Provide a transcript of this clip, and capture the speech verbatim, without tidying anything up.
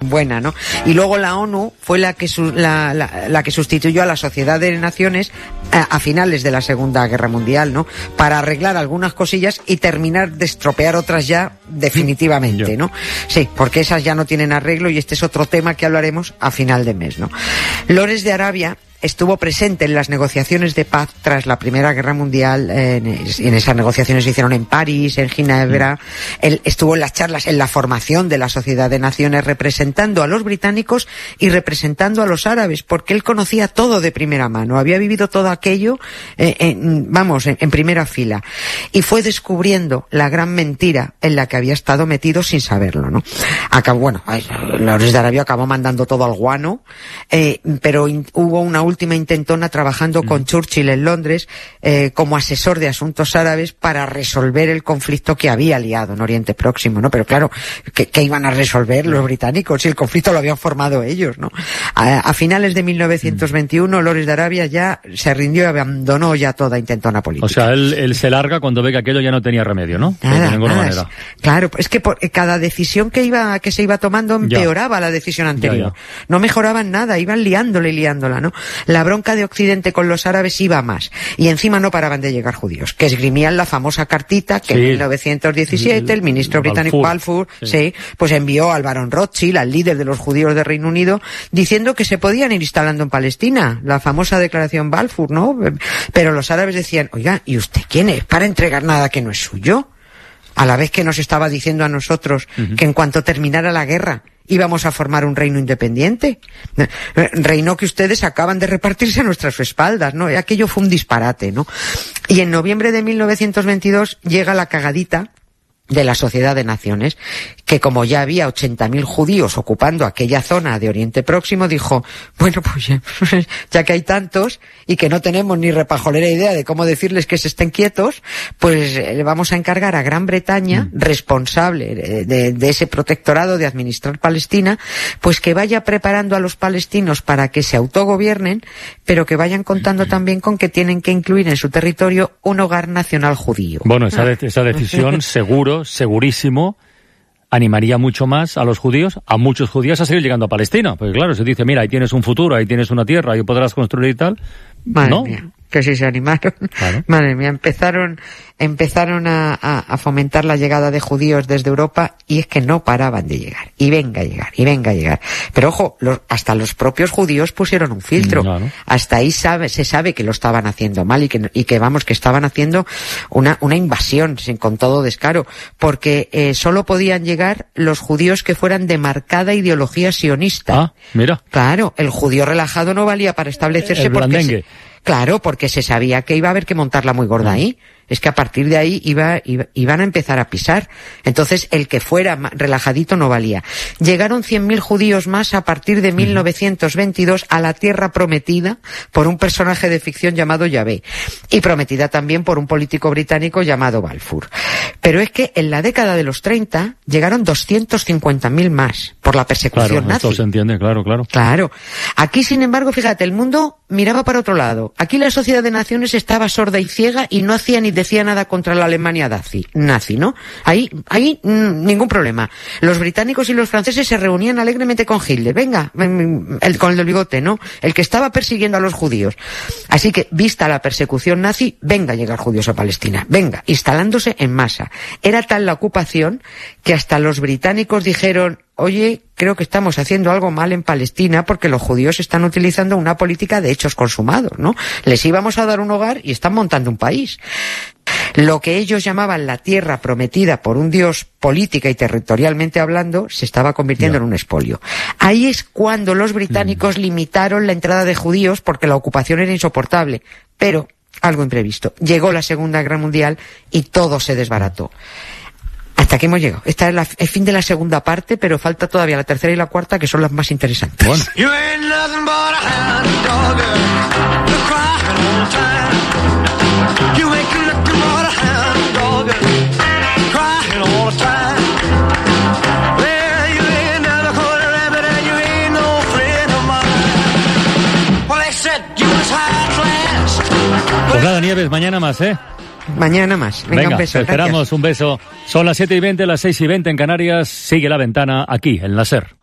buena, ¿no? Y luego la ONU fue la que su, la, la, la que sustituyó a la Sociedad de Naciones a, a finales de la Segunda Guerra Mundial, ¿no? Para arreglar algunas cosillas y terminar de estropear otras ya definitivamente, ¿no? Sí, porque esas ya no tienen arreglo y este es otro tema que hablaremos a final de mes, ¿no? Lores de Arabia estuvo presente en las negociaciones de paz tras la Primera Guerra Mundial. En, en esas negociaciones se hicieron en París, en Ginebra. Él estuvo en las charlas, en la formación de la Sociedad de Naciones, representando a los británicos y representando a los árabes, porque él conocía todo de primera mano, había vivido todo aquello, eh, en, vamos, en, en primera fila, y fue descubriendo la gran mentira en la que había estado metido sin saberlo, ¿no? Acabó, bueno, Lores de Arabia acabó mandando todo al guano, eh, pero in, hubo una última intentona trabajando con Churchill en Londres eh, como asesor de asuntos árabes para resolver el conflicto que había liado en Oriente Próximo, ¿no? Pero claro, ¿qué, qué iban a resolver los británicos si el conflicto lo habían formado ellos, ¿no? A, a finales de mil novecientos veintiuno, Lores de Arabia ya se rindió y abandonó ya toda intentona política. O sea, él, él se larga cuando ve que aquello ya no tenía remedio, ¿no? Nada, de ninguna nada. manera. Claro, es que por, cada decisión que iba que se iba tomando empeoraba ya la decisión anterior. Ya, ya. No mejoraban nada, iban liándola y liándola, ¿no? La bronca de Occidente con los árabes iba más. Y encima no paraban de llegar judíos, que esgrimían la famosa cartita que sí. En mil novecientos diecisiete el, el ministro británico Balfour, sí. Sí, pues envió al barón Rothschild, al líder de los judíos de Reino Unido, diciendo que se podían ir instalando en Palestina. La famosa declaración Balfour, ¿no? Pero los árabes decían, oiga, ¿y usted quién es para entregar nada que no es suyo? A la vez que nos estaba diciendo a nosotros uh-huh. que en cuanto terminara la guerra íbamos a formar un reino independiente. Reino que ustedes acaban de repartirse a nuestras espaldas, ¿no? Aquello fue un disparate, ¿no? Y en noviembre de mil novecientos veintidós llega la cagadita de la Sociedad de Naciones, que como ya había ochenta mil judíos ocupando aquella zona de Oriente Próximo, dijo, bueno, pues ya, ya que hay tantos y que no tenemos ni repajolera idea de cómo decirles que se estén quietos, pues le vamos a encargar a Gran Bretaña, mm. responsable de, de, de ese protectorado de administrar Palestina, pues que vaya preparando a los palestinos para que se autogobiernen, pero que vayan contando también con que tienen que incluir en su territorio un hogar nacional judío. Bueno, esa, de, esa decisión seguro segurísimo, animaría mucho más a los judíos, a muchos judíos, a seguir llegando a Palestina. Porque claro, se dice, mira, ahí tienes un futuro, ahí tienes una tierra, ahí podrás construir y tal. Madre ¿no? mía, que sí se animaron. Claro. Madre mía, empezaron, empezaron a, a, a fomentar la llegada de judíos desde Europa y es que no paraban de llegar. Y venga a llegar, y venga a llegar. Pero ojo, los, hasta los propios judíos pusieron un filtro. Claro. Hasta ahí sabe, se sabe que lo estaban haciendo mal y que, y que vamos, que estaban haciendo una, una invasión sin, con todo descaro. Porque eh, solo podían llegar los judíos que fueran de marcada ideología sionista. Ah, mira. Claro, el judío relajado no valía para establecerse el porque... blandengue. Claro, porque se sabía que iba a haber que montarla muy gorda ahí. Es que a partir de ahí iba, iba, iban a empezar a pisar. Entonces, el que fuera relajadito no valía. Llegaron cien mil judíos más a partir de mil novecientos veintidós a la tierra prometida por un personaje de ficción llamado Yahvé. Y prometida también por un político británico llamado Balfour. Pero es que en la década de los treinta llegaron doscientos cincuenta mil más por la persecución claro, nazi. Esto se entiende, claro, claro. Claro. Aquí, sin embargo, fíjate, el mundo miraba para otro lado. Aquí la Sociedad de Naciones estaba sorda y ciega y no hacía ni decía nada contra la Alemania nazi, nazi, ¿no? Ahí, ahí, mmm, ningún problema. Los británicos y los franceses se reunían alegremente con Hitler. Venga, el, con el del bigote, ¿no? El que estaba persiguiendo a los judíos. Así que, vista la persecución nazi, venga a llegar judíos a Palestina. Venga, instalándose en masa. Era tal la ocupación que hasta los británicos dijeron, oye, creo que estamos haciendo algo mal en Palestina porque los judíos están utilizando una política de hechos consumados, ¿no? Les íbamos a dar un hogar y están montando un país. Lo que ellos llamaban la tierra prometida por un dios política y territorialmente hablando se estaba convirtiendo yeah. en un expolio. Ahí es cuando los británicos mm. limitaron la entrada de judíos porque la ocupación era insoportable. Pero, algo imprevisto, llegó la Segunda Guerra Mundial y todo se desbarató. Hasta aquí hemos llegado. Esta es la, el fin de la segunda parte, pero falta todavía la tercera y la cuarta, que son las más interesantes. Bueno. Pues nada, Nieves, mañana más, ¿eh? Mañana más. Venga, Venga, un beso. Te esperamos, gracias. Un beso. Son las siete y veinte, las seis y veinte en Canarias. Sigue La Ventana aquí, en la SER.